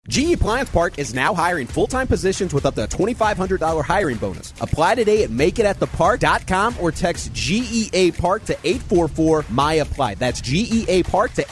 GE Appliance Park is now hiring full-time positions with up to a $2,500 hiring bonus. Apply today at makeitathepark.com or text GEA Park to 844-MY-APPLY. That's GEA Park to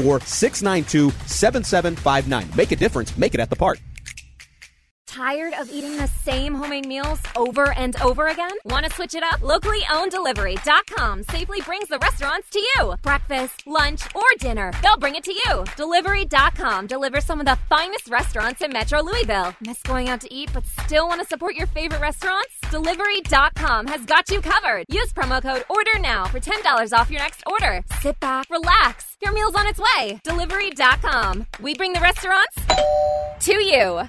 844-692-7759. Make a difference. Make it at the park. Tired of eating the same homemade meals over and over again? Want to switch it up? Locally owned Delivery.com safely brings the restaurants to you. Breakfast, lunch, or dinner, they'll bring it to you. Delivery.com delivers some of the finest restaurants in Metro Louisville. Miss going out to eat but still want to support your favorite restaurants? Delivery.com has got you covered. Use promo code ORDERNOW for $10 off your next order. Sit back, relax. Your meal's on its way. Delivery.com. We bring the restaurants to you.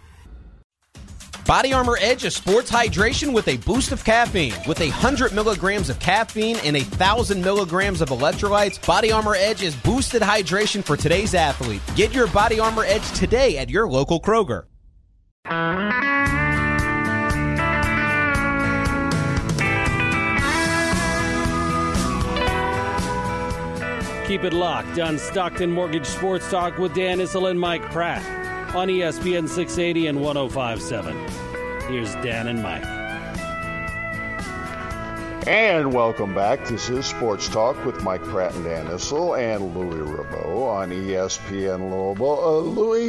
Body Armor Edge is sports hydration with a boost of caffeine. With 100 milligrams of caffeine and 1,000 milligrams of electrolytes, Body Armor Edge is boosted hydration for today's athlete. Get your Body Armor Edge today at your local Kroger. Keep it locked on Stockton Mortgage Sports Talk with Dan Issel and Mike Pratt on ESPN 680 and 105.7. Here's Dan and Mike. And welcome back. This is Sports Talk with Mike Pratt and Dan Issel and Louis Rabot on ESPN Louisville. Louis,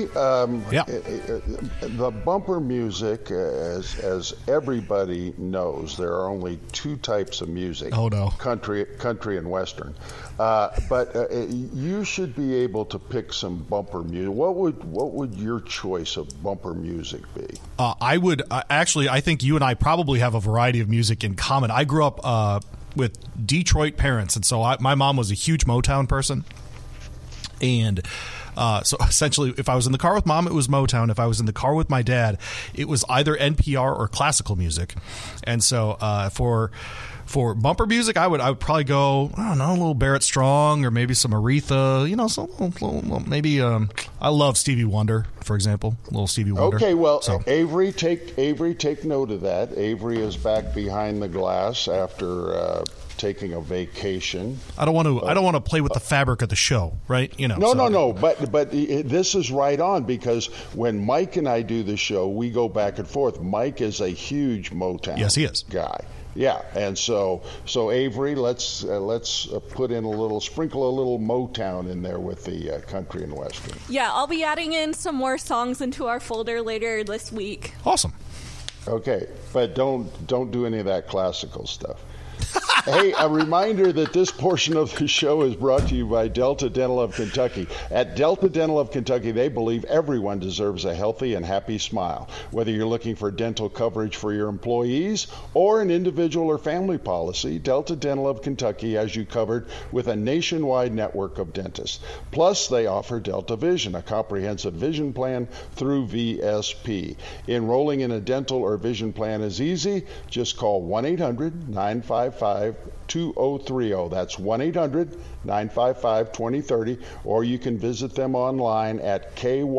the bumper music, as everybody knows, there are only two types of music. Oh, no. Country and Western. But you should be able to pick some bumper music. What would your choice of bumper music be? I would actually. I think you and I probably have a variety of music in common. I grew up with Detroit parents, and so my mom was a huge Motown person, and so essentially, if I was in the car with mom, it was Motown. If I was in the car with my dad, it was either NPR or classical music. And so for bumper music, I would probably go, I don't know, a little Barrett Strong or maybe some Aretha, maybe I love Stevie Wonder, for example, a little Stevie Wonder. Okay, well, so. Avery, take note of that. Avery is back behind the glass after taking a vacation. I don't want to play with the fabric of the show, right? No. But this is right on, because when Mike and I do the show, we go back and forth. Mike is a huge Motown guy. Yeah, and so Avery, let's sprinkle a little Motown in there with the country and western. Yeah, I'll be adding in some more songs into our folder later this week. Awesome. Okay, but don't do any of that classical stuff. Hey, a reminder that this portion of the show is brought to you by Delta Dental of Kentucky. At Delta Dental of Kentucky, they believe everyone deserves a healthy and happy smile. Whether you're looking for dental coverage for your employees or an individual or family policy, Delta Dental of Kentucky has you covered with a nationwide network of dentists. Plus, they offer Delta Vision, a comprehensive vision plan through VSP. Enrolling in a dental or vision plan is easy. Just call 1-800-955-2030. That's 1-800-955-2030, or you can visit them online at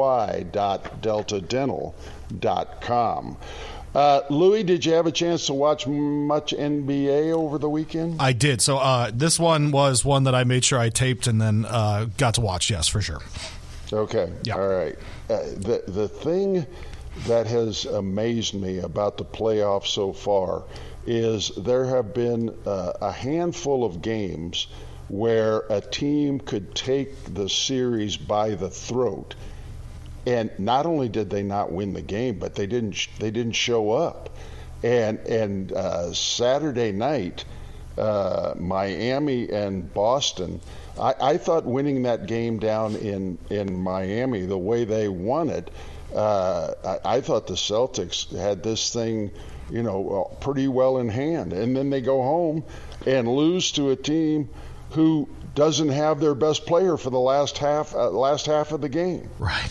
ky.deltadental.com. Louis, did you have a chance to watch much NBA over the weekend? I did. So this one was one that I made sure I taped and then got to watch, yes, for sure. Okay. Yeah. All right. The thing that has amazed me about the playoffs so far is there have been a handful of games where a team could take the series by the throat, and not only did they not win the game, but they didn't show up. And Saturday night, Miami and Boston, I thought winning that game down in Miami, the way they won it, I thought the Celtics had this thing, pretty well in hand. And then they go home and lose to a team who doesn't have their best player for the last half of the game. Right.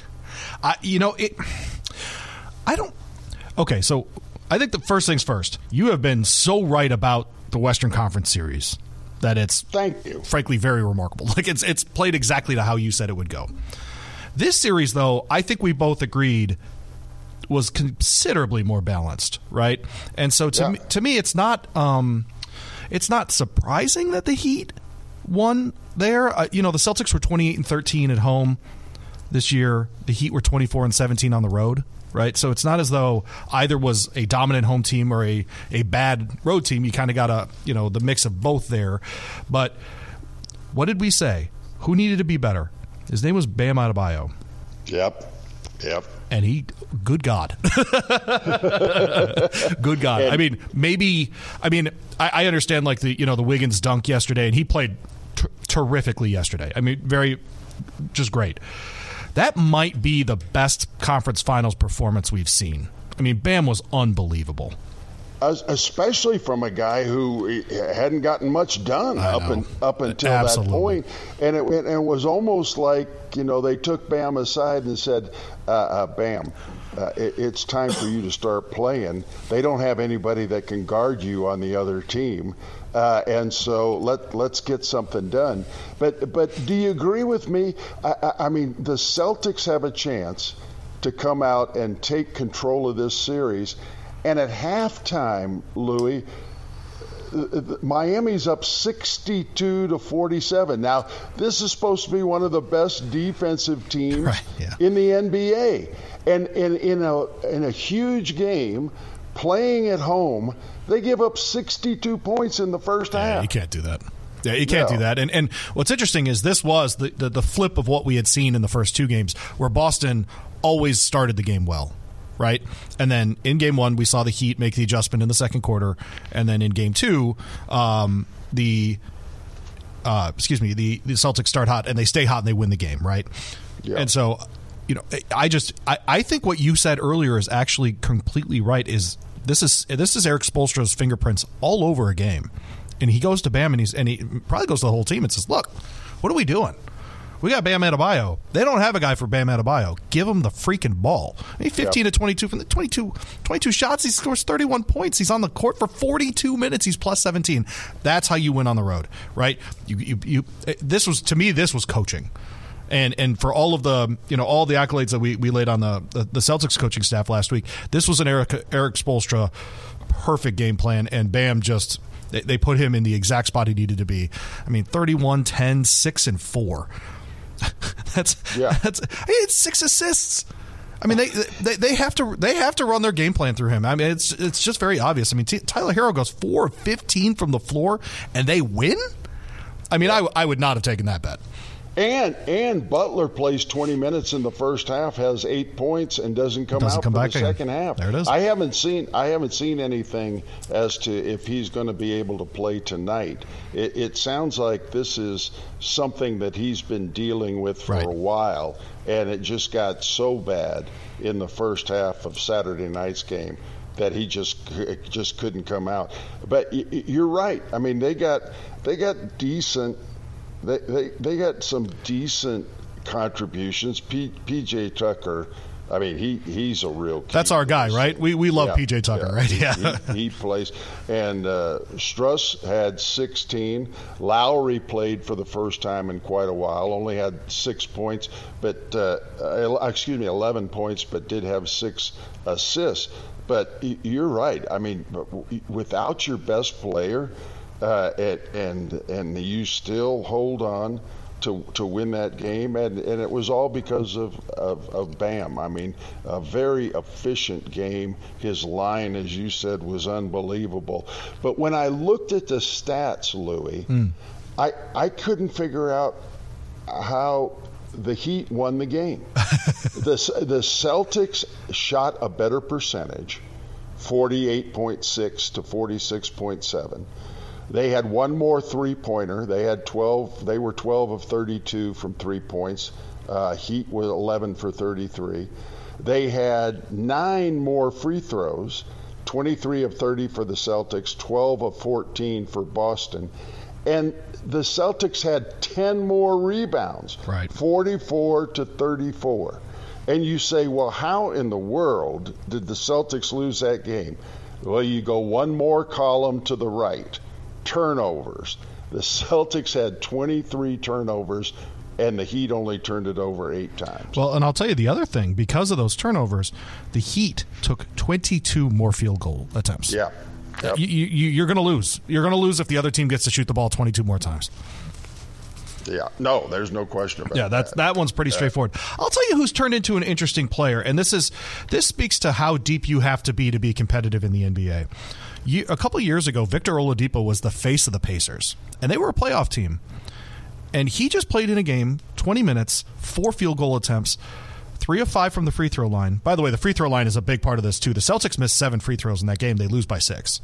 Okay, so I think the first things first. You have been so right about the Western Conference series that it's, thank you, frankly, very remarkable. Like it's played exactly to how you said it would go. This series, though, I think we both agreed was considerably more balanced, right? And so to me, it's not surprising that the Heat won there. The Celtics were 28-13 at home. this year, the Heat were 24-17 on the road, right? So it's not as though either was a dominant home team or a bad road team. You kind of got the mix of both there. But what did we say? Who needed to be better? His name was Bam Adebayo. Yep. And good God. Good God. I understand like the Wiggins dunk yesterday, and he played terrifically yesterday. I mean, just great. That might be the best conference finals performance we've seen. I mean, Bam was unbelievable. Especially from a guy who hadn't gotten much done up until Absolutely. that point. And it was almost like, they took Bam aside and said, Bam, it's time for you to start playing. They don't have anybody that can guard you on the other team. And so let's get something done. But do you agree with me? I mean, the Celtics have a chance to come out and take control of this series. And at halftime, Louis, Miami's up 62-47. Now, this is supposed to be one of the best defensive teams in the NBA. And in a huge game, playing at home, they give up 62 points in the first half. You can't do that. Yeah, you can't do that. And what's interesting is this was the flip of what we had seen in the first two games, where Boston always started the game well. Right? And then in game one, we saw the Heat make the adjustment in the second quarter. And then in game two, the Celtics start hot and they stay hot and they win the game, right? Yeah. And so, I think what you said earlier is actually completely right. This is Eric Spoelstra's fingerprints all over a game. And he goes to Bam and he probably goes to the whole team and says, look, what are we doing? We got Bam Adebayo. They don't have a guy for Bam Adebayo. Give him the freaking ball. I mean, 15-22 from the 22 shots. He scores 31 points. He's on the court for 42 minutes. He's plus 17. That's how you win on the road, right? This was coaching. And for all of the all the accolades that we laid on the Celtics coaching staff last week, this was an Eric Spoelstra perfect game plan, and Bam just they put him in the exact spot he needed to be. I mean, 31, 10, 6, and 4. It's 6 assists. I mean, they have to run their game plan through him. I mean, it's just very obvious. I mean, Tyler Herro goes 4 of 15 from the floor, and they win. I mean, I would not have taken that bet. And Butler plays 20 minutes in the first half, has 8 points, and doesn't come out for the second half. There it is. I haven't seen anything as to if he's going to be able to play tonight. It sounds like this is something that he's been dealing with for a while, and it just got so bad in the first half of Saturday night's game that he just couldn't come out. But you're right. I mean, they got decent. They got some decent contributions. PJ Tucker, I mean, he's a real key. That's our guy, right? We love PJ Tucker, right? Yeah. He plays. And Struss had 16. Lowry played for the first time in quite a while, only had 6 points, but 11 points, but did have 6 assists. But you're right. I mean, without your best player, and you still hold on to win that game, and it was all because of Bam. I mean, a very efficient game. His line, as you said, was unbelievable. But when I looked at the stats, Louis, I couldn't figure out how the Heat won the game. The Celtics shot a better percentage, 48.6 to 46.7. They had one more three-pointer. They had 12. They were 12 of 32 from 3 points. Heat was 11 for 33. They had 9 more free throws, 23 of 30 for the Celtics, 12 of 14 for Boston. And the Celtics had 10 more rebounds, 44 to 34. And you say, well, how in the world did the Celtics lose that game? Well, you go one more column to the right. Turnovers. The Celtics had 23 turnovers, and the Heat only turned it over 8 times. Well, and I'll tell you the other thing. Because of those turnovers, the Heat took 22 more field goal attempts. Yeah. Yep. You're going to lose. You're going to lose if the other team gets to shoot the ball 22 more times. Yeah, no, there's no question about that. Yeah, that one's pretty straightforward. I'll tell you who's turned into an interesting player, and this speaks to how deep you have to be competitive in the NBA. A couple of years ago, Victor Oladipo was the face of the Pacers, and they were a playoff team. And he just played in a game, 20 minutes, 4 field goal attempts, 3 of 5 from the free throw line. By the way, the free throw line is a big part of this, too. The Celtics missed 7 free throws in that game. They lose by 6.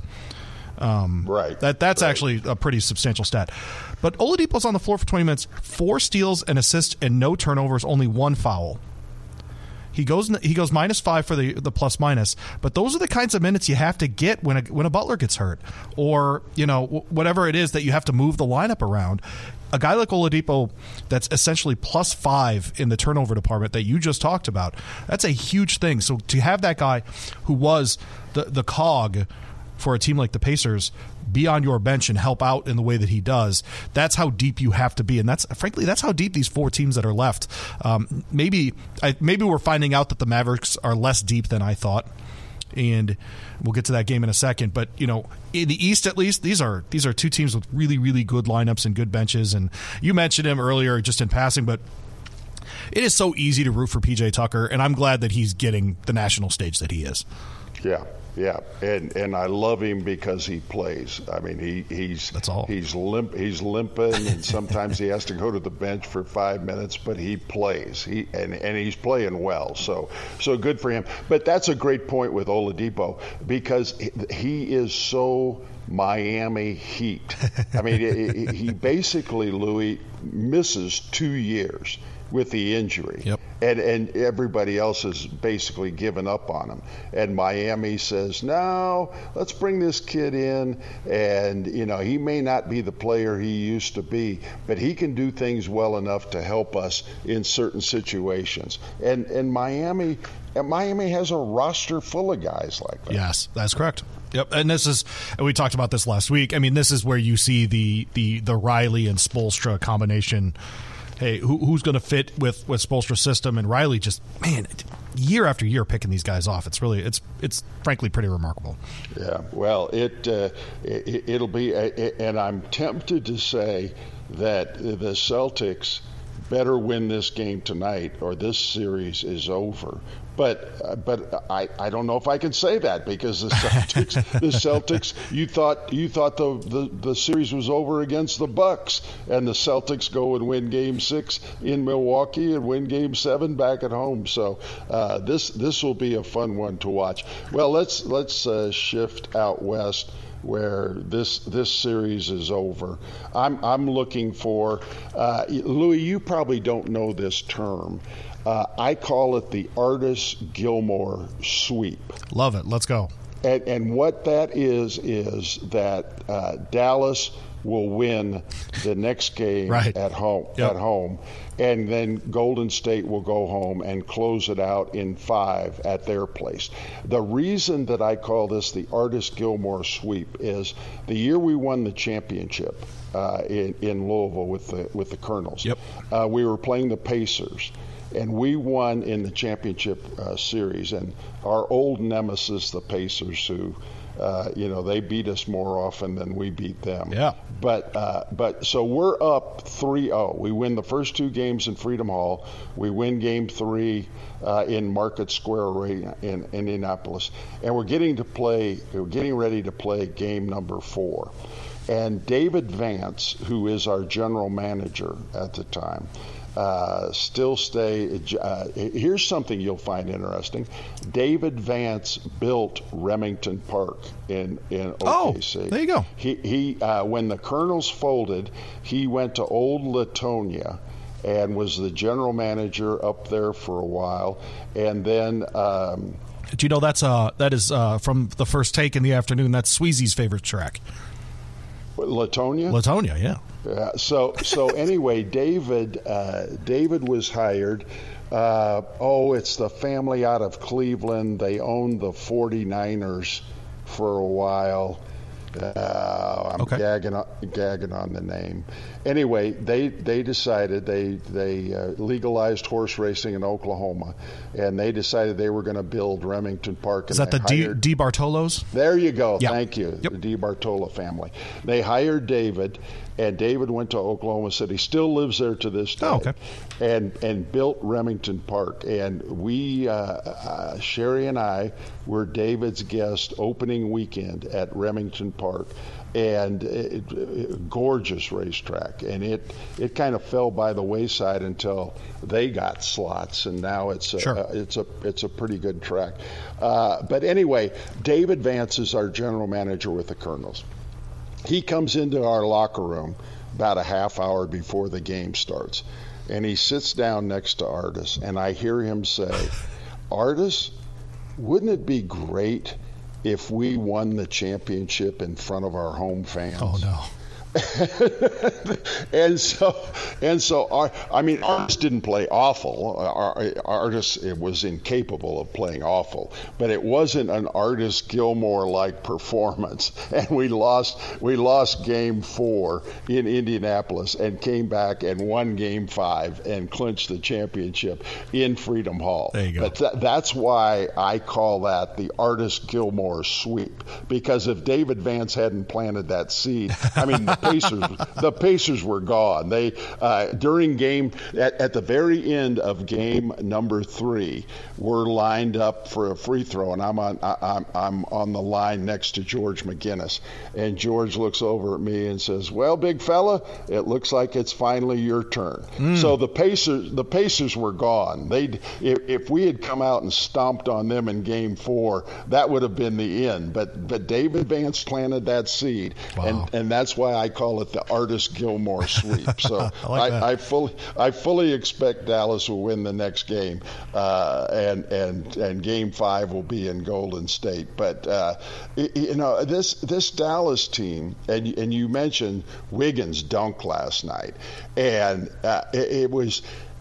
Right. That's actually a pretty substantial stat. But Oladipo's on the floor for 20 minutes, 4 steals, an assist, and no turnovers, only 1 foul. He goes -5 for the plus minus, but those are the kinds of minutes you have to get when a Butler gets hurt, or whatever it is that you have to move the lineup around. A guy like Oladipo that's essentially +5 in the turnover department that you just talked about, that's a huge thing. So to have that guy who was the cog for a team like the Pacers be on your bench and help out in the way that he does, that's how deep you have to be. And that's how deep these 4 teams that are left. Maybe we're finding out that the Mavericks are less deep than I thought, and we'll get to that game in a second. But in the East, at least, these are 2 teams with really, really good lineups and good benches. And you mentioned him earlier just in passing, but it is so easy to root for PJ Tucker, and I'm glad that he's getting the national stage that he is. Yeah, and I love him because he plays. I mean, he's limping, and sometimes he has to go to the bench for 5 minutes, but he plays. And he's playing well. So good for him. But that's a great point with Oladipo, because he is so Miami Heat. I mean, he basically, Louis, misses 2 years with the injury. Yep. And everybody else has basically given up on him. And Miami says, no, let's bring this kid in. And, he may not be the player he used to be, but he can do things well enough to help us in certain situations. And Miami has a roster full of guys like that. Yes, that's correct. Yep, and we talked about this last week. I mean, this is where you see the Riley and Spoelstra combination. Hey, who's going to fit with Spoelstra's system? And Riley just, year after year picking these guys off. It's frankly pretty remarkable. Yeah, well, it'll be, and I'm tempted to say that the Celtics better win this game tonight, or this series is over. But I don't know if I can say that, because the Celtics, you thought the series was over against the Bucks, and the Celtics go and win Game 6 in Milwaukee and win Game 7 back at home. So this will be a fun one to watch. Well, let's shift out west, where this series is over. I'm looking for Louis. You probably don't know this term. I call it the Artis Gilmore sweep. Love it. Let's go. And what that is that Dallas will win the next game right. at home. Yep. At home, and then Golden State will go home and close it out in 5 at their place. The reason that I call this the Artis Gilmore sweep is the year we won the championship in Louisville with the Colonels. Yep. We were playing the Pacers. And we won in the championship series. And our old nemesis, the Pacers, who, they beat us more often than we beat them. Yeah. But so we're up 3-0. We win the first 2 games in Freedom Hall. We win Game 3 in Market Square Arena in Indianapolis. And we're getting ready to play game number 4. And David Vance, who is our general manager at the time, here's something you'll find interesting. David Vance built Remington Park in OKC. Oh, there you go. He when the Colonels folded, he went to Old Latonia and was the general manager up there for a while, and then. Did you know that is from The First Take in the Afternoon? That's Sweezy's favorite track. Latonia? Latonia, yeah. So anyway, David was hired. It's the family out of Cleveland. They owned the 49ers for a while. I'm Okay. gagging on the name. Anyway, they decided they legalized horse racing in Oklahoma, and they decided they were going to build Remington Park. Is that the D. Bartolos? There you go. Yeah. Thank you. Yep. The D. Bartola family. They hired David, and David went to Oklahoma City. Still lives there to this day. Oh, okay. And built Remington Park. And we, Sherry and I, were David's guest opening weekend at Remington Park. And gorgeous racetrack, and it kind of fell by the wayside until they got slots, and now it's a pretty good track. But anyway, David Vance is our general manager with the Colonels. He comes into our locker room about a half hour before the game starts, and he sits down next to Artis, and I hear him say, "Artis, wouldn't it be great if we won the championship in front of our home fans?" Oh, no. and so Artis didn't play awful. Artis was incapable of playing awful, but it wasn't an Artis Gilmore-like performance. And we lost Game 4 in Indianapolis and came back and won Game 5 and clinched the championship in Freedom Hall. There you go. But that's why I call that the Artis Gilmore sweep, because if David Vance hadn't planted that seed, I mean, the Pacers were gone. They during game at the very end of game number 3, were lined up for a free throw, and I'm on the line next to George McGinnis, and George looks over at me and says, "Well, big fella, it looks like it's finally your turn." So the Pacers were gone. If we had come out and stomped on them in game 4, that would have been the end. But David Vance planted that seed, Wow. and that's why I call it the Artis Gilmore sweep. So I fully expect Dallas will win the next game, and Game 5 will be in Golden State. But this Dallas team, and you mentioned Wiggins' dunk last night, and it was.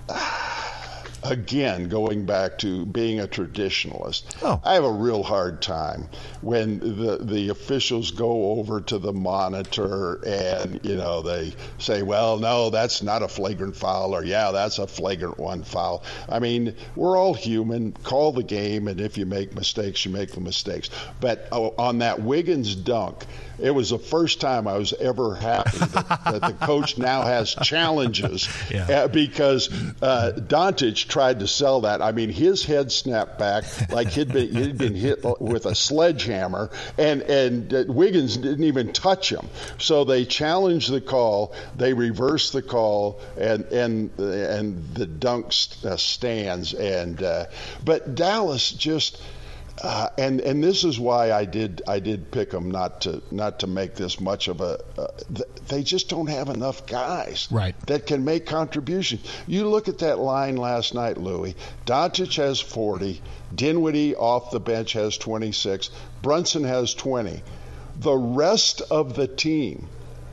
Again, going back to being a traditionalist, I have a real hard time when the officials go over to the monitor and, they say, well, no, that's not a flagrant foul, or yeah, that's a flagrant one foul. I mean, we're all human. Call the game, and if you make mistakes, you make the mistakes. But on that Wiggins dunk, it was the first time I was ever happy that the coach now has challenges, because Doncic tried to sell that. I mean, his head snapped back like he'd been hit with a sledgehammer, and Wiggins didn't even touch him. So they challenged the call, they reversed the call, and the dunk stands. But Dallas just. And this is why I did pick them not to make this much of a. They just don't have enough guys that can make contributions. You look at that line last night, Louie. Doncic has 40. Dinwiddie off the bench has 26. Brunson has 20. The rest of the team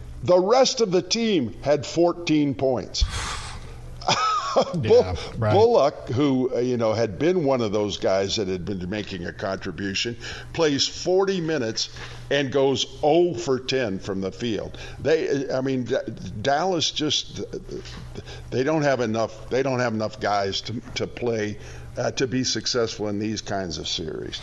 had 14 points. Bullock, who had been one of those guys that had been making a contribution, plays 40 minutes and goes 0 for 10 from the field. Dallas just they don't have enough guys to play to be successful in these kinds of series.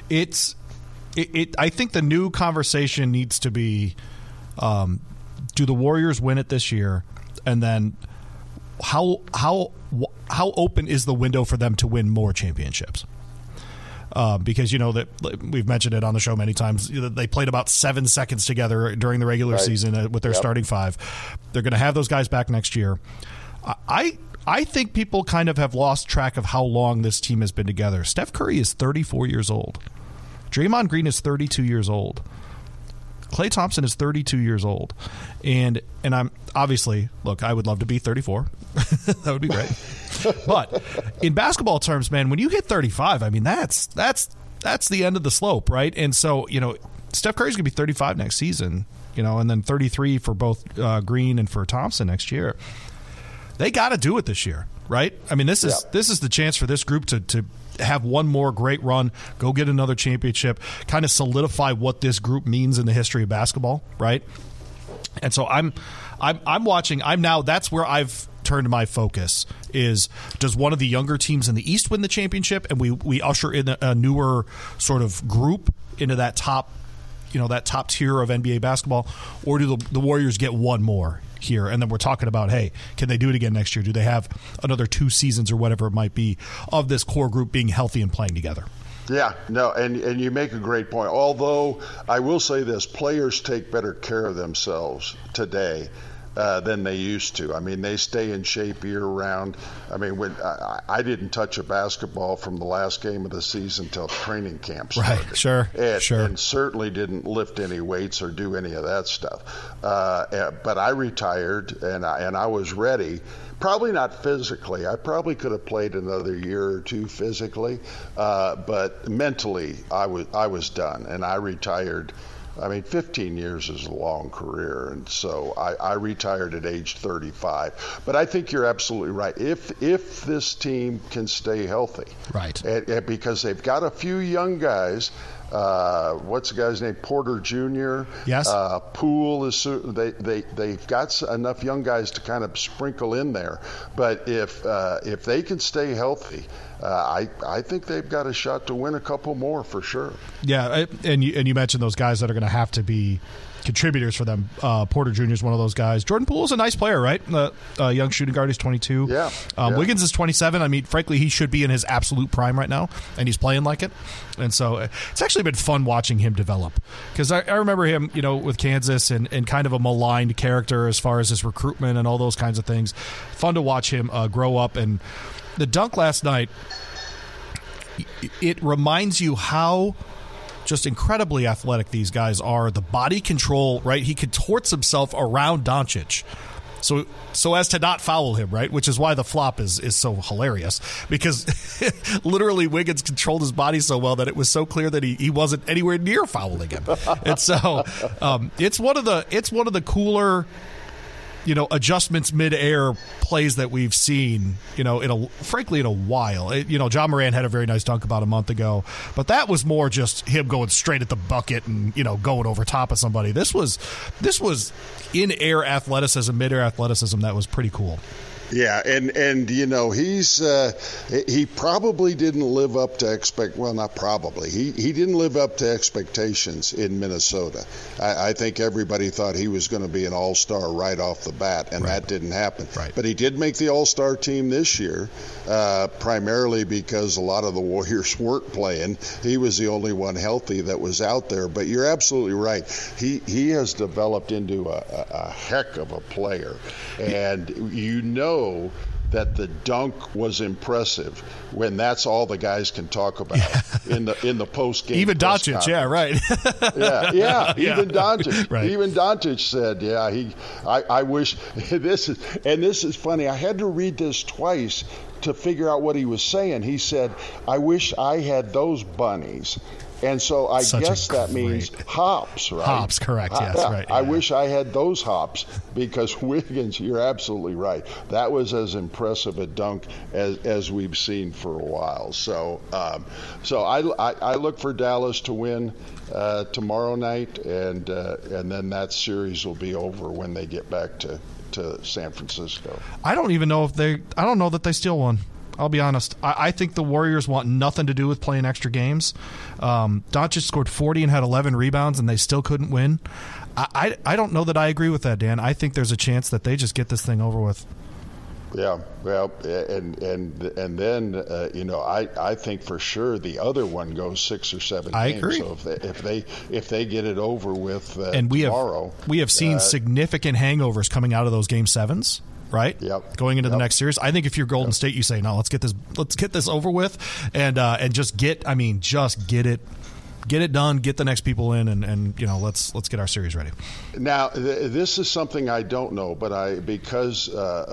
I think the new conversation needs to be, do the Warriors win it this year, and then how open is the window for them to win more championships? Because that we've mentioned it on the show many times. They played about 7 seconds together during the regular season with their starting 5. They're going to have those guys back next year. I think people kind of have lost track of how long this team has been together. Steph Curry is 34 years old. Draymond Green is 32 years old. Klay Thompson is 32 years old. And I'm obviously, look, I would love to be 34. That would be great. But in basketball terms, man, when you hit 35, I mean, that's the end of the slope, right? And so, Steph Curry's going to be 35 next season, and then 33 for both Green and for Thompson next year. They got to do it this year, right? I mean, this is the chance for this group to have one more great run, go get another championship, kind of solidify what this group means in the history of basketball, right? And so I'm watching. That's where I've turned my focus is, does one of the younger teams in the East win the championship, and we usher in a newer sort of group into that top tier of NBA basketball, or do the Warriors get one more here? And then we're talking about, hey, can they do it again next year? Do they have another 2 seasons or whatever it might be of this core group being healthy and playing together? Yeah, no, and you make a great point. Although I will say this, players take better care of themselves today than they used to. I mean, they stay in shape year-round. I mean, when I didn't touch a basketball from the last game of the season till training camp started. Right, sure, And certainly didn't lift any weights or do any of that stuff. But I retired, and I was ready. Probably not physically. I probably could have played another year or two physically, but mentally, I was done, and I retired. I mean, 15 years is a long career, and so I retired at age 35. But I think you're absolutely right. If this team can stay healthy, right, because they've got a few young guys. What's the guy's name? Porter Jr. Yes. Poole is. They've got enough young guys to kind of sprinkle in there. But if they can stay healthy, I think they've got a shot to win a couple more for sure. Yeah, and you mentioned those guys that are going to have to be contributors for them. Porter Jr. is one of those guys. Jordan Poole is a nice player, right? Young shooting guard. He's 22. Yeah. Wiggins is 27. I mean, frankly, he should be in his absolute prime right now, and he's playing like it. And so it's actually been fun watching him develop, because I remember him, with Kansas and kind of a maligned character as far as his recruitment and all those kinds of things. Fun to watch him grow up. And the dunk last night, it reminds you how just incredibly athletic these guys are. The body control, right? He contorts himself around Doncic so as to not foul him, right? Which is why the flop is so hilarious, because literally Wiggins controlled his body so well that it was so clear that he wasn't anywhere near fouling him. And so it's one of the cooler adjustments mid-air plays that we've seen, in a while. Ja Morant had a very nice dunk about a month ago, but that was more just him going straight at the bucket and, going over top of somebody. This was in-air athleticism, mid-air athleticism that was pretty cool. Yeah, and he probably didn't live up to not probably. He didn't live up to expectations in Minnesota. I think everybody thought he was going to be an all-star right off the bat, and that didn't happen. Right. But he did make the all-star team this year, primarily because a lot of the Warriors weren't playing. He was the only one healthy that was out there. But you're absolutely right. He has developed into a heck of a player, and that the dunk was impressive when that's all the guys can talk about in the post game. Even Doncic, yeah, right. Even Doncic. Right. Even Doncic said, I wish this is funny. I had to read this twice to figure out what he was saying. He said, I wish I had those bunnies. And so I guess that means hops, right? Hops, correct, yes, right. I wish I had those hops, because Wiggins, you're absolutely right. That was as impressive a dunk as we've seen for a while. So I look for Dallas to win tomorrow night, and then that series will be over when they get back to San Francisco. I don't know that they steal one. I'll be honest. I think the Warriors want nothing to do with playing extra games. Doncic scored 40 and had 11 rebounds, and they still couldn't win. I don't know that I agree with that, Dan. I think there's a chance that they just get this thing over with. Yeah, well, and then I think for sure the other one goes 6 or 7 games. I agree. So if they get it over with and tomorrow, we have seen significant hangovers coming out of those game sevens. Right? Yep. Going into the next series. I think if you're Golden State, you say, no, let's get this over with and just get it done, get the next people in, and let's get our series ready. Now, this is something I don't know, but because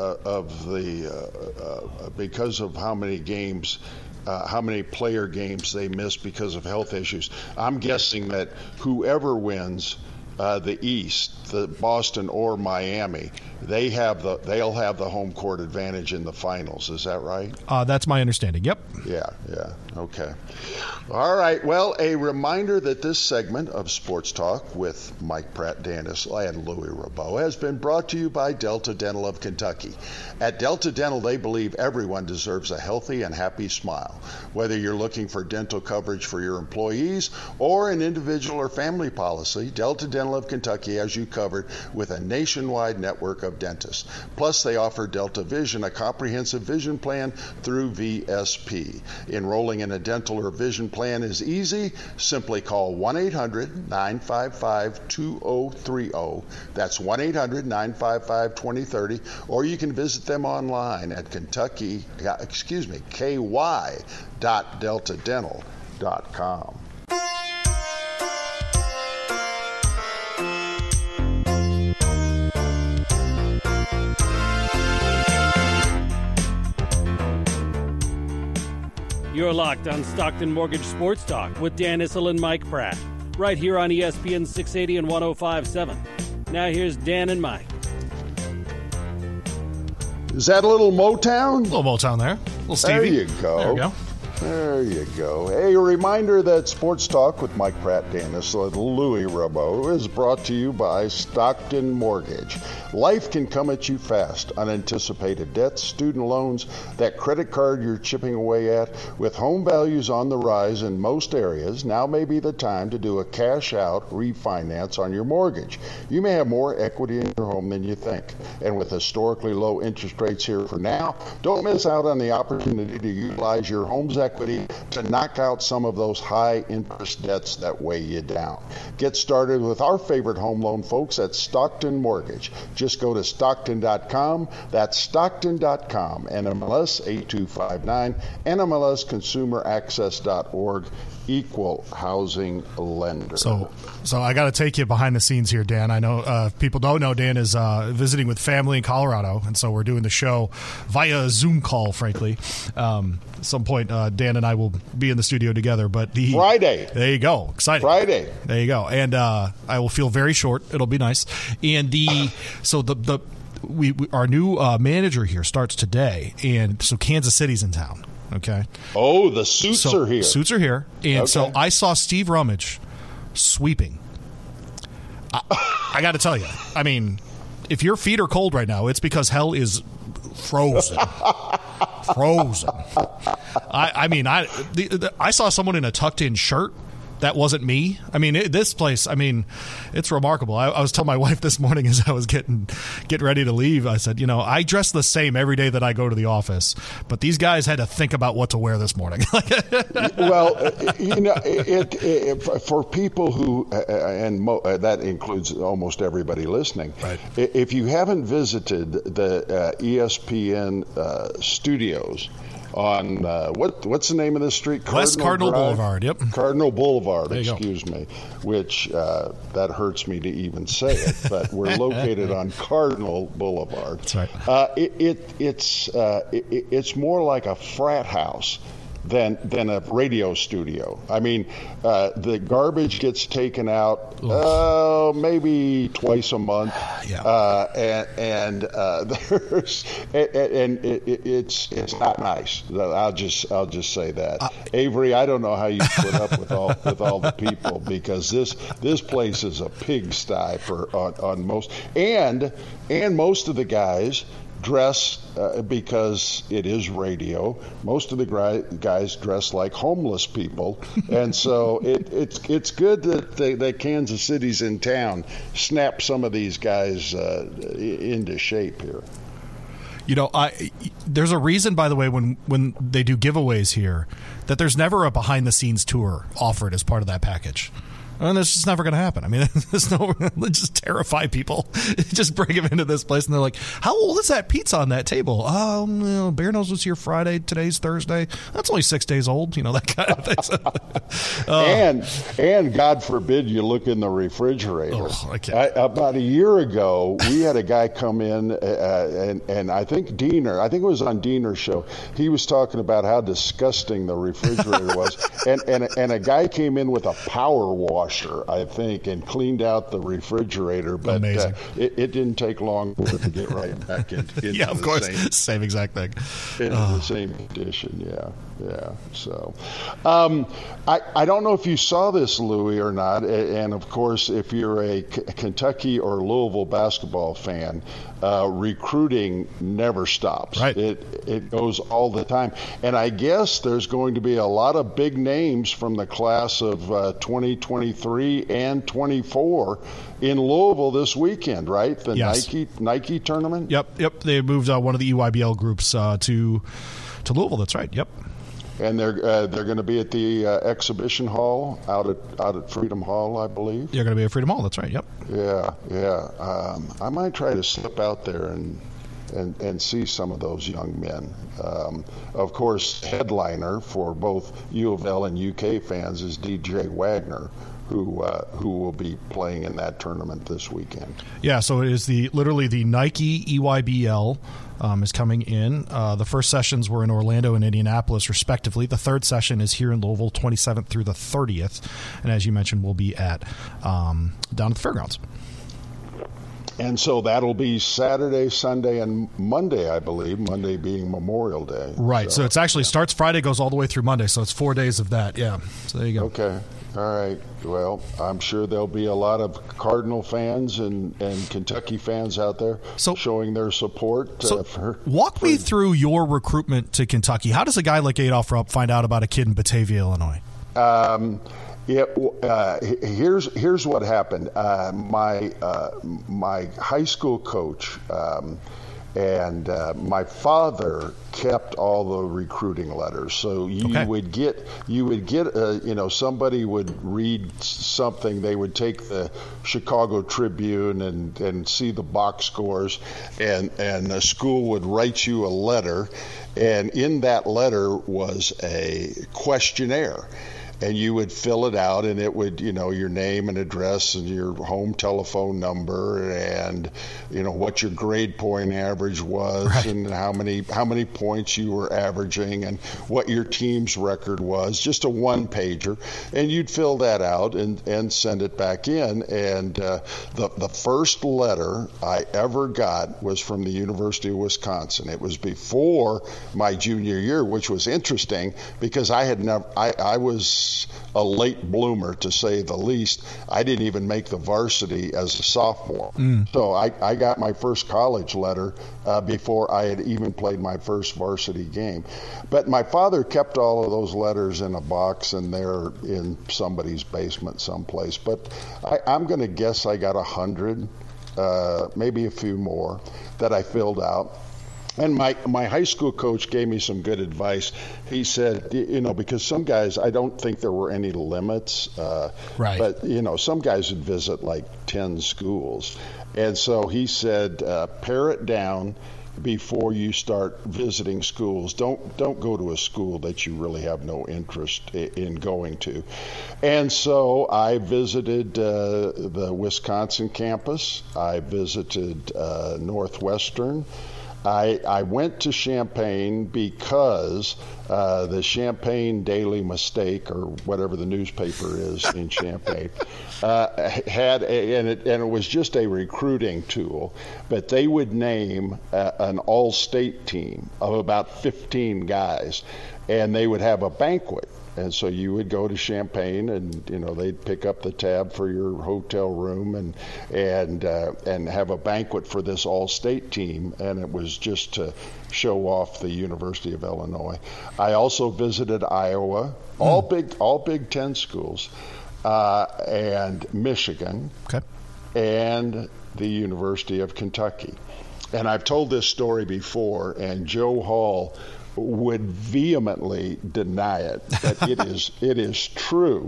of how many games, how many player games they miss because of health issues, I'm guessing that whoever wins the East, the Boston or Miami, they'll have the home court advantage in the finals. Is that right? That's my understanding. Yep. Yeah. Okay. All right. Well, a reminder that this segment of Sports Talk with Mike Pratt, Dan Issel, and Louis Rabot has been brought to you by Delta Dental of Kentucky. At Delta Dental, they believe everyone deserves a healthy and happy smile. Whether you're looking for dental coverage for your employees or an individual or family policy, Delta Dental of Kentucky has you covered with a nationwide network of dentists. Plus, they offer Delta Vision, a comprehensive vision plan through VSP. Enrolling in a dental or vision plan is easy. Simply call 1-800-955-2030. That's 1-800-955-2030. Or you can visit them online at ky.deltadental.com. You're locked on Stockton Mortgage Sports Talk with Dan Issel and Mike Pratt, right here on ESPN 680 and 105.7. Now here's Dan and Mike. Is that a little Motown? A little Motown there. A little Stevie. There you go. There we go. There you go. Hey, a reminder that Sports Talk with Mike Pratt, Dan Issel, and Louis Rabot is brought to you by Stockton Mortgage. Life can come at you fast. Unanticipated debts, student loans, that credit card you're chipping away at. With home values on the rise in most areas, now may be the time to do a cash-out refinance on your mortgage. You may have more equity in your home than you think. And with historically low interest rates here for now, don't miss out on the opportunity to utilize your home's equity to knock out some of those high interest debts that weigh you down. Get started with our favorite home loan folks at Stockton Mortgage. Just go to Stockton.com. That's Stockton.com. NMLS 8259. NMLSConsumerAccess.org. Equal housing lender. So I got to take you behind the scenes here, Dan. I know people don't know Dan is visiting with family in Colorado, and so we're doing the show via a Zoom call, frankly. At some point, Dan and I will be in the studio together. But Friday. There you go. Exciting. Friday. There you go. And I will feel very short. It'll be nice. And our new manager here starts today, and so Kansas City's in town. Okay. Oh, the suits are here. Suits are here. And so I saw Steve Rummage sweeping. I got to tell you, I mean, if your feet are cold right now, it's because hell is frozen. Frozen. I saw someone in a tucked-in shirt. That wasn't me. I mean, this place, it's remarkable. I was telling my wife this morning as I was getting ready to leave, I said, I dress the same every day that I go to the office, but these guys had to think about what to wear this morning. Well, for people who, that includes almost everybody listening, right. If you haven't visited the ESPN studios, on what's the name of this street? West Cardinal Boulevard. Yep. Cardinal Boulevard. Excuse me. Which that hurts me to even say it, but we're located on Cardinal Boulevard. That's right. It's more like a frat house than a radio studio. I mean, the garbage gets taken out maybe twice a month. Yeah. It's not nice. I'll just say that. Avery, I don't know how you put up with all the people, because this place is a pigsty on most, and most of the guys dress because it is radio. Most of the guys dress like homeless people, and so it's good that Kansas City's in town. Snap some of these guys into shape here. There's a reason, by the way, when they do giveaways here, that there's never a behind-the-scenes tour offered as part of that package. And it's just never going to happen. I mean, let's just terrify people. Just bring them into this place, and they're like, how old is that pizza on that table? Bear Nose was here Friday. Today's Thursday. That's only 6 days old. That kind of thing. And God forbid you look in the refrigerator. Oh, I can't. About a year ago, we had a guy come in, and I think it was on Diener's show. He was talking about how disgusting the refrigerator was, and a guy came in with a power washer, I think, and cleaned out the refrigerator. But Amazing. It didn't take long for it to get right back into Yeah, of the course, same exact thing. into the same condition. Yeah. So, I don't know if you saw this, Louis, or not. And of course, if you're a Kentucky or Louisville basketball fan, recruiting never stops. Right. It goes all the time. And I guess there's going to be a lot of big names from the class of 2023 and 24 in Louisville this weekend, right? The Yes. Nike tournament. Yep. They moved one of the EYBL groups to Louisville. That's right. Yep. And they're going to be at the exhibition hall out at Freedom Hall, I believe. You're going to be at Freedom Hall. That's right. Yep. Yeah. I might try to slip out there and see some of those young men. Of course, headliner for both U of L and UK fans is DJ Wagner, who will be playing in that tournament this weekend. Yeah, so it is literally the Nike EYBL is coming in. The first sessions were in Orlando and Indianapolis, respectively. The third session is here in Louisville, 27th through the 30th. And as you mentioned, we'll be at down at the fairgrounds. And so that'll be Saturday, Sunday, and Monday, I believe, Monday being Memorial Day. Right, so it's actually starts Friday, goes all the way through Monday, so it's 4 days of that, yeah. So there you go. Okay. All right. Well, I'm sure there'll be a lot of Cardinal fans and Kentucky fans out there showing their support. Walk me through your recruitment to Kentucky. How does a guy like Adolph Rupp find out about a kid in Batavia, Illinois? Here's what happened. My high school coach and my father kept all the recruiting letters. So you would get somebody would read something. They would take the Chicago Tribune and see the box scores, and the school would write you a letter, and in that letter was a questionnaire. And you would fill it out, and it would, your name and address and your home telephone number, and what your grade point average was, right, and how many points you were averaging, and what your team's record was. Just a one pager, and you'd fill that out and send it back in. And the first letter I ever got was from the University of Wisconsin. It was before my junior year, which was interesting because I was a late bloomer, to say the least. I didn't even make the varsity as a sophomore. So I got my first college letter before I had even played my first varsity game. But my father kept all of those letters in a box, and they're in somebody's basement someplace. But I'm going to guess I got 100, maybe a few more, that I filled out. And my high school coach gave me some good advice. He said, because some guys, I don't think there were any limits, right, but, some guys would visit like 10 schools. And so he said, pare it down before you start visiting schools. Don't go to a school that you really have no interest in going to. And so I visited the Wisconsin campus. I visited Northwestern. I went to Champaign because the Champaign Daily Mistake, or whatever the newspaper is in Champaign, had and it was just a recruiting tool, but they would name an all-state team of about 15 guys, and they would have a banquet. And so you would go to Champaign, and they'd pick up the tab for your hotel room and have a banquet for this all-state team, and it was just to show off the University of Illinois. I also visited Iowa, all Big Ten schools, and Michigan, and the University of Kentucky. And I've told this story before, and Joe Hall would vehemently deny it, but it is true.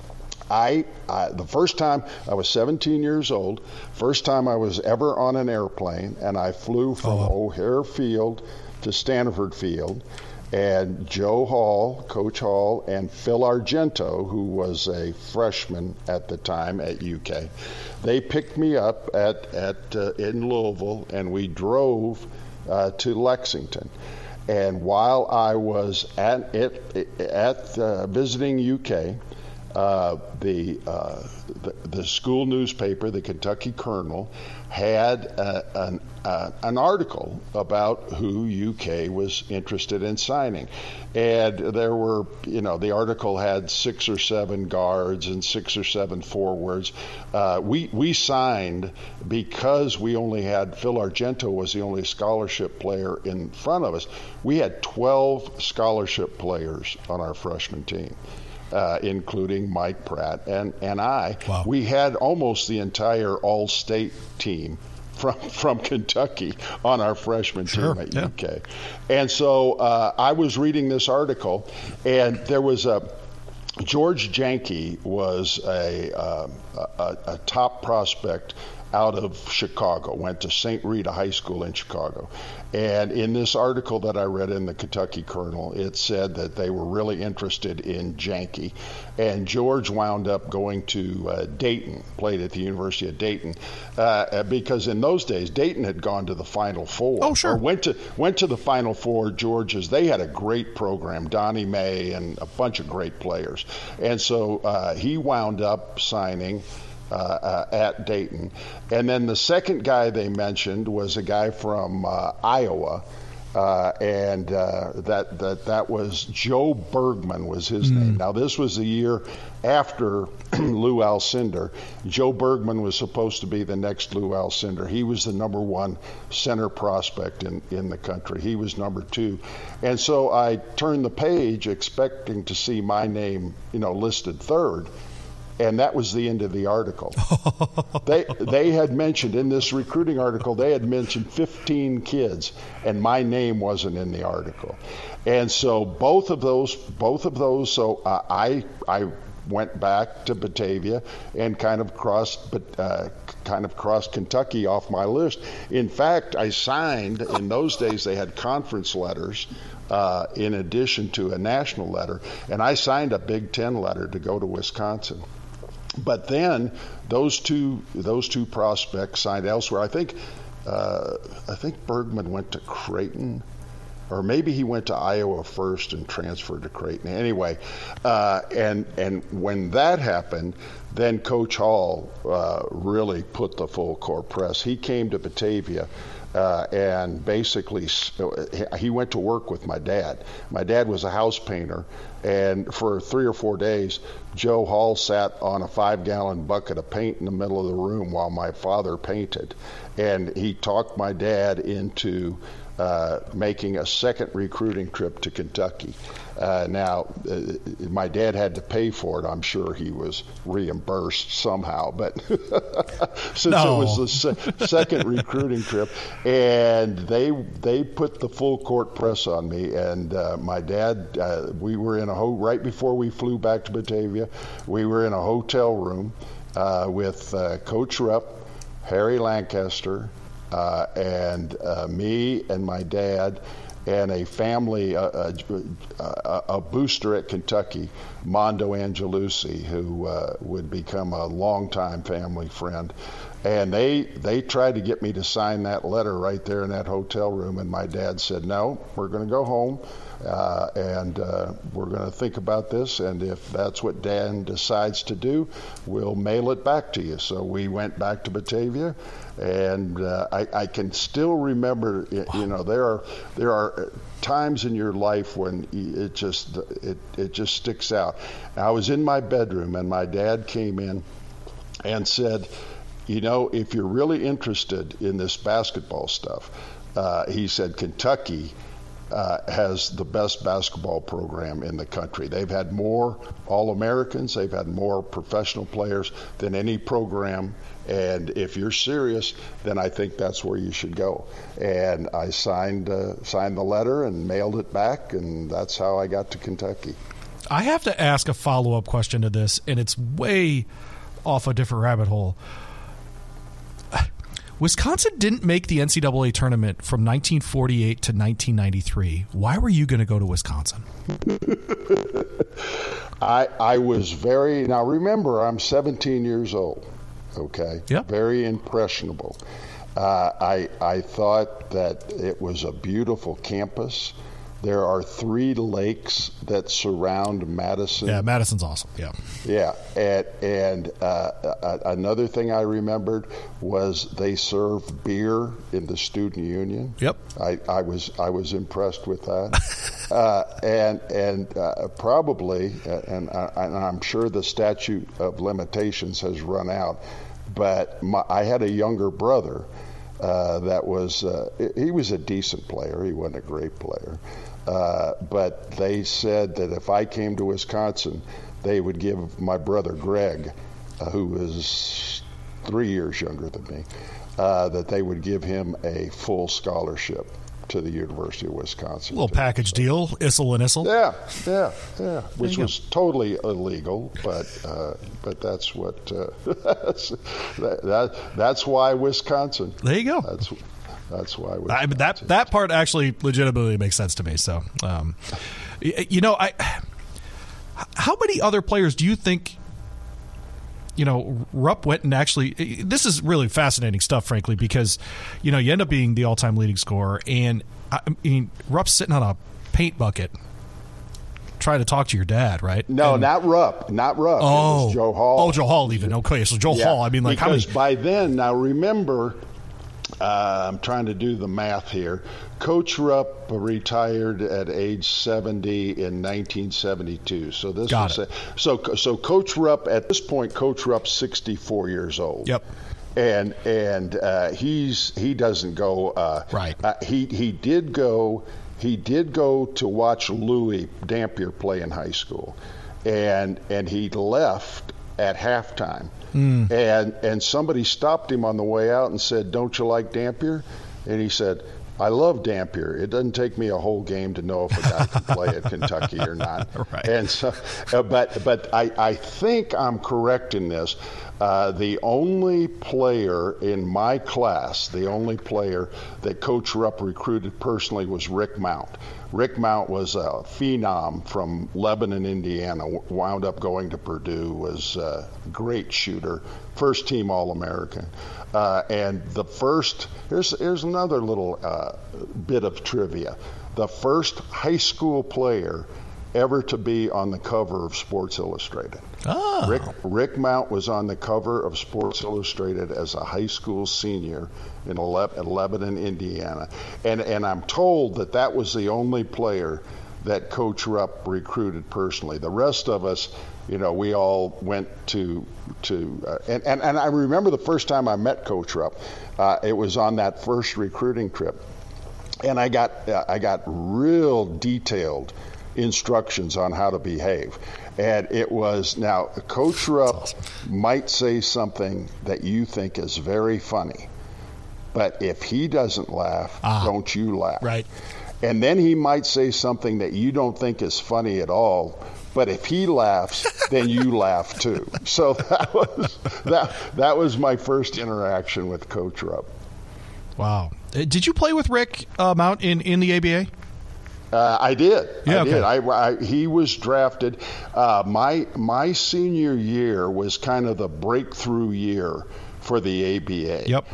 The first time I was 17 years old, first time I was ever on an airplane, and I flew from O'Hare Field to Stanford Field, And Joe Hall, Coach Hall, and Phil Argento, who was a freshman at the time at UK, they picked me up in Louisville, and we drove to Lexington. And while I was at visiting UK, the school newspaper, the Kentucky Colonel, had an article about who UK was interested in signing. And there were, the article had 6 or 7 guards and 6 or 7 forwards. We signed because we only had, Phil Argento was the only scholarship player in front of us. We had 12 scholarship players on our freshman team. Including Mike Pratt and I. Wow. We had almost the entire all-state team from Kentucky on our freshman team at UK. And so I was reading this article, and there was George Janke was a top prospect out of Chicago, went to St. Rita High School in Chicago. And in this article that I read in the Kentucky Colonel, it said that they were really interested in Janke. And George wound up going to Dayton, played at the University of Dayton, because in those days, Dayton had gone to the Final Four. Oh, sure. Or went to the Final Four, George's. They had a great program, Donnie May and a bunch of great players. And so he wound up signing at Dayton. And then the second guy they mentioned was a guy from Iowa, and that was Joe Bergman was his name. Now, this was the year after Lou Alcindor. Joe Bergman was supposed to be the next Lou Alcindor. He was the number 1 center prospect in the country. He was number 2. And so I turned the page expecting to see my name, listed third. And that was the end of the article. They had mentioned in this recruiting article, they had mentioned 15 kids, and my name wasn't in the article. And so both of those. So I went back to Batavia and kind of crossed Kentucky off my list. In fact, I signed. In those days, they had conference letters. In addition to a national letter, and I signed a Big Ten letter to go to Wisconsin. But then those two prospects signed elsewhere. I think Bergman went to Creighton, or maybe he went to Iowa first and transferred to Creighton. Anyway, and when that happened, then Coach Hall really put the full court press. He came to Batavia. And basically, he went to work with my dad. My dad was a house painter, and for 3 or 4 days, Joe Hall sat on a 5-gallon bucket of paint in the middle of the room while my father painted. And he talked my dad into making a second recruiting trip to Kentucky. Now, my dad had to pay for it. I'm sure he was reimbursed somehow, but since it was the second recruiting trip, and they put the full court press on me. And my dad, we were in right before we flew back to Batavia, we were in a hotel room with Coach Rupp, Harry Lancaster, and me and my dad, and a family, a booster at Kentucky, Mondo Angelucci, who would become a longtime family friend. And they tried to get me to sign that letter right there in that hotel room, and my dad said, no, we're going to go home, and we're going to think about this, and if that's what Dan decides to do, we'll mail it back to you. So we went back to Batavia, and I can still remember, there are times in your life when it just sticks out. I was in my bedroom, and my dad came in and said, if you're really interested in this basketball stuff, he said, Kentucky has the best basketball program in the country. They've had more All-Americans, they've had more professional players than any program, and if you're serious, then I think that's where you should go. And I signed the letter and mailed it back, and that's how I got to Kentucky. I have to ask a follow-up question to this, and it's way off a different rabbit hole. Wisconsin didn't make the NCAA tournament from 1948 to 1993. Why were you going to go to Wisconsin? I was now remember, I'm 17 years old, okay? Yep. Very impressionable. I thought that it was a beautiful campus. There are 3 lakes that surround Madison. Yeah, Madison's awesome. Yeah. Yeah, and another thing I remembered was they serve beer in the student union. Yep. I was impressed with that, and probably, and I'm sure the statute of limitations has run out, but I had a younger brother that was he was a decent player. He wasn't a great player. But they said that if I came to Wisconsin, they would give my brother Greg, who was 3 years younger than me, that they would give him a full scholarship to the University of Wisconsin. A little package deal, Issel and Issel. Yeah, which was totally illegal, but that's what that's why Wisconsin. There you go. That's why that part actually legitimately makes sense to me. So, how many other players do you think? Rupp went and actually. This is really fascinating stuff, frankly, because you end up being the all-time leading scorer, and Rupp's sitting on a paint bucket trying to talk to your dad, right? No, not Rupp. Oh, it was Joe Hall. Oh, Joe Hall, even okay. So Joe Hall. Because by then, now remember. I'm trying to do the math here. Coach Rupp retired at age 70 in 1972. So this so Coach Rupp at this point, Coach Rupp's 64 years old. Yep. And he doesn't go right. He did go to watch Louis Dampier play in high school, and he left at halftime. And somebody stopped him on the way out and said, "Don't you like Dampier?" And he said, "I love Dampier. It doesn't take me a whole game to know if a guy can play at Kentucky or not." Right. And so, but I think I'm correct in this. The only player in my class, the only player that Coach Rupp recruited personally was Rick Mount. Rick Mount was a phenom from Lebanon, Indiana, wound up going to Purdue, was a great shooter, first team All-American. And the first, here's another little bit of trivia. The first high school player ever to be on the cover of Sports Illustrated. Oh. Rick Mount was on the cover of Sports Illustrated as a high school senior in Lebanon, Indiana. And I'm told that was the only player that Coach Rupp recruited personally. The rest of us, we all went to and I remember the first time I met Coach Rupp. It was on that first recruiting trip. And I got real detailed instructions on how to behave. And it was, now, Coach Rupp might say something that you think is very funny, but if he doesn't laugh, don't you laugh. Right. And then he might say something that you don't think is funny at all, but if he laughs, then you laugh too. So that was my first interaction with Coach Rupp. Wow. Did you play with Rick Mount in the ABA? I did. Yeah, I did. He was drafted. My senior year was kind of the breakthrough year for the ABA. Yep.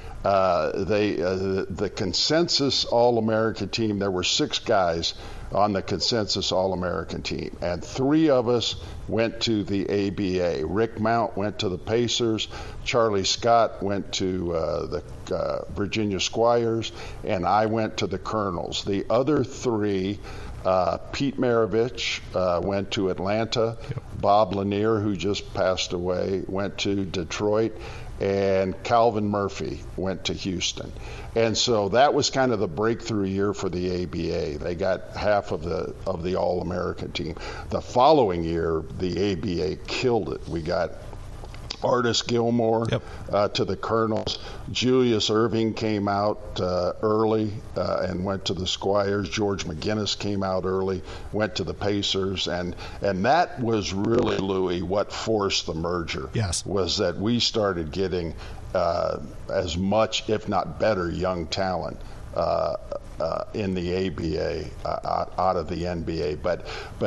The consensus All-American team, there were 6 guys on the consensus All-American team, and 3 of us went to the ABA. Rick Mount went to the Pacers, Charlie Scott went to the Virginia Squires, and I went to the Colonels. The other 3, Pete Maravich went to Atlanta. Yep. Bob Lanier, who just passed away, went to Detroit, and Calvin Murphy went to Houston. And so that was kind of the breakthrough year for the ABA. They got half of the All-American team. The following year, the ABA killed it. We got Artis Gilmore Yep. To the Colonels. Julius Irving came out early and went to the Squires. George McGinnis came out early, went to the Pacers, and that was really, Louis, what forced the merger. Yes. Was that we started getting as much, if not better, young talent in the ABA out of the NBA, but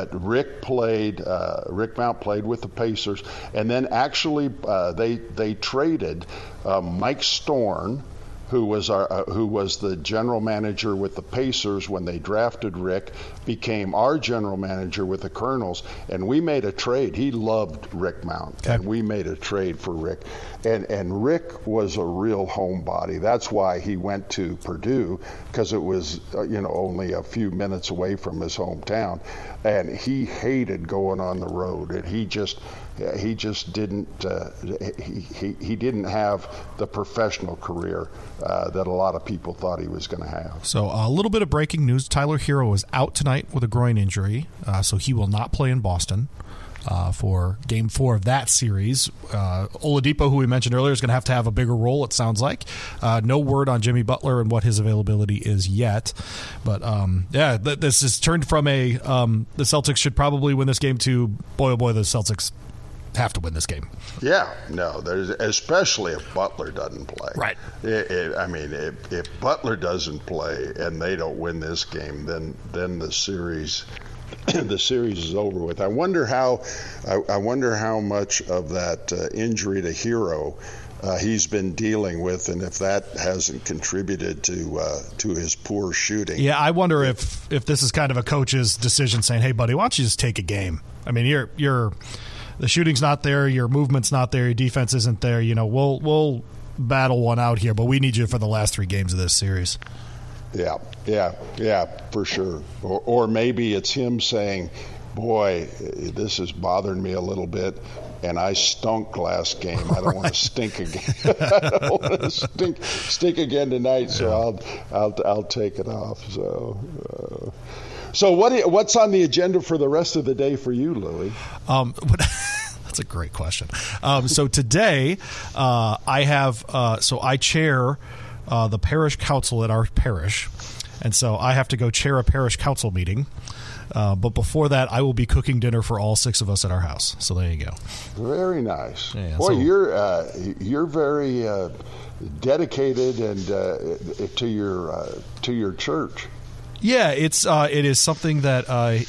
Rick Mount played with the Pacers, and then actually they traded Mike Storn, who was the general manager with the Pacers when they drafted Rick, became our general manager with the Colonels, and we made a trade. He loved Rick Mount, okay. And we made a trade for Rick. And Rick was a real homebody. That's why he went to Purdue, because it was only a few minutes away from his hometown, and he hated going on the road. And he just didn't he didn't have the professional career that a lot of people thought he was going to have. So a little bit of breaking news: Tyler Hero is out tonight with a groin injury, so he will not play in Boston for Game 4 of that series. Oladipo, who we mentioned earlier, is going to have a bigger role, it sounds like. No word on Jimmy Butler and what his availability is yet. But, this has turned from the Celtics should probably win this game to, boy, oh boy, the Celtics have to win this game. Yeah, no, especially if Butler doesn't play. Right. If Butler doesn't play and they don't win this game, then the series is over with. I wonder how much of that injury to Hero he's been dealing with, and if that hasn't contributed to his poor shooting. Yeah, I wonder if this is kind of a coach's decision, saying, "Hey, buddy, why don't you just take a game? I mean, you're the shooting's not there, your movement's not there, your defense isn't there. We'll battle one out here, but we need you for the last 3 games of this series." Yeah, for sure. Or maybe it's him saying, "Boy, this is bothering me a little bit, and I stunk last game. I don't want to stink again. I don't want to stink again tonight. So I'll take it off." So what's on the agenda for the rest of the day for you, Louis? That's a great question. So today, I chair the parish council at our parish, and so I have to go chair a parish council meeting. But before that, I will be cooking dinner for all 6 of us at our house. So there you go. Very nice. Yeah, boy, you're very dedicated and to your church. Yeah, it is something that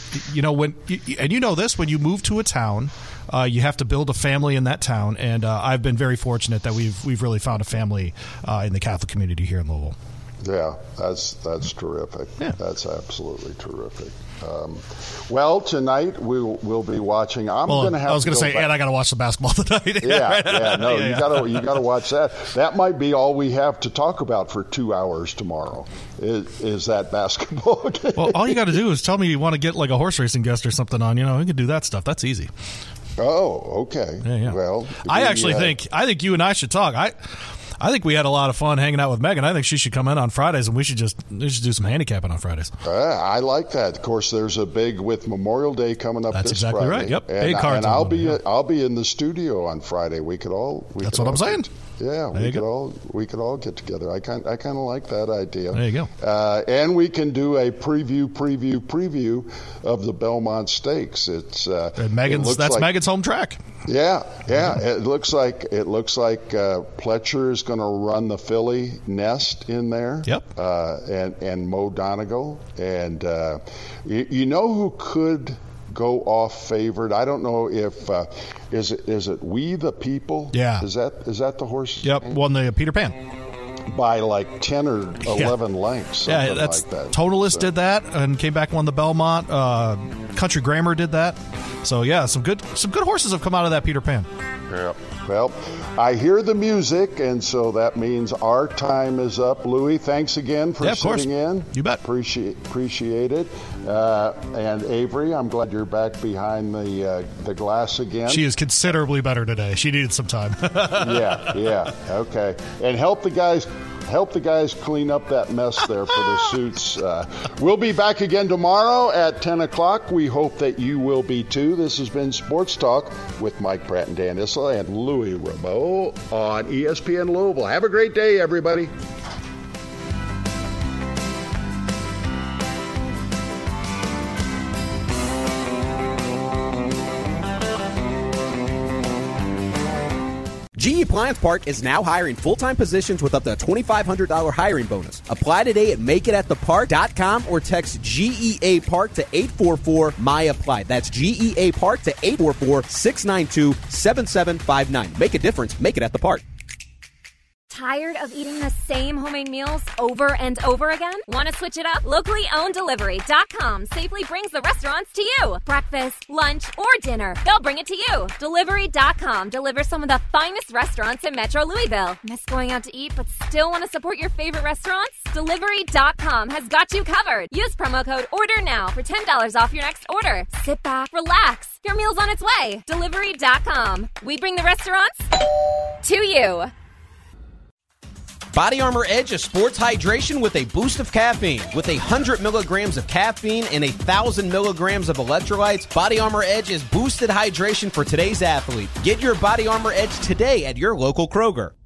when you move to a town, you have to build a family in that town, and I've been very fortunate that we've really found a family in the Catholic community here in Louisville. Yeah, that's terrific. Yeah. That's absolutely terrific. Well, tonight we'll be watching. I was going to say, and I got to watch the basketball tonight. You got to watch that. That might be all we have to talk about for 2 hours tomorrow. Is that basketball game? Well, all you got to do is tell me you want to get like a horse racing guest or something on. We can do that stuff. That's easy. Oh, okay. Yeah. Well, I think you and I should talk. I think we had a lot of fun hanging out with Megan. I think she should come in on Fridays, and we should do some handicapping on Fridays. I like that. Of course, there's a big with Memorial Day coming up. That's this exactly Friday. Right. Yep. And I'll be in the studio on Friday. That's what I'm saying. Yeah, we could all get together. I kind of like that idea. There you go. And we can do a preview of the Belmont Stakes. It's Megan's home track. Yeah. It looks like Pletcher is going to run the filly Nest in there. Yep. And Mo Donegal, and you know who could go off favored? I don't know if is it We the People? Yeah. Is that the horse? Yep. Won the Peter Pan by like 10 or 11 lengths. Yeah, that's like that. Totalist did that and came back and won the Belmont. Country Grammar did that. So yeah, some good horses have come out of that Peter Pan. Yeah. Well, I hear the music, and so that means our time is up. Louis, thanks again for sitting in. You bet. Appreciate it. And Avery, I'm glad you're back behind the glass again. She is considerably better today. She needed some time. Yeah. Okay. And help the guys help the guys clean up that mess there for the suits. We'll be back again tomorrow at 10 o'clock. We hope that you will be too. This has been Sports Talk with Mike Pratt and Dan Issel and Louis Rameau on ESPN Louisville. Have a great day, everybody. GE Appliance Park is now hiring full-time positions with up to a $2,500 hiring bonus. Apply today at makeitатthepark.com or text GEA Park to 844-MY-APPLY. That's GEA Park to 844-692-7759. Make a difference. Make it at the park. Tired of eating the same homemade meals over and over again? Want to switch it up? Locally owned Delivery.com safely brings the restaurants to you. Breakfast, lunch, or dinner, they'll bring it to you. Delivery.com delivers some of the finest restaurants in Metro Louisville. Miss going out to eat but still want to support your favorite restaurants? Delivery.com has got you covered. Use promo code ORDERNOW for $10 off your next order. Sit back, relax. Your meal's on its way. Delivery.com. We bring the restaurants to you. Body Armor Edge is sports hydration with a boost of caffeine. With 100 milligrams of caffeine and 1,000 milligrams of electrolytes, Body Armor Edge is boosted hydration for today's athlete. Get your Body Armor Edge today at your local Kroger.